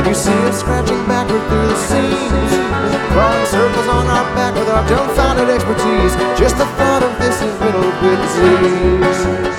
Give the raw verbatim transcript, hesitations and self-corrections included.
You see us scratching backward through the seams, crawling circles on our back with our dumbfounded expertise. Just the thought of this is riddled with disease.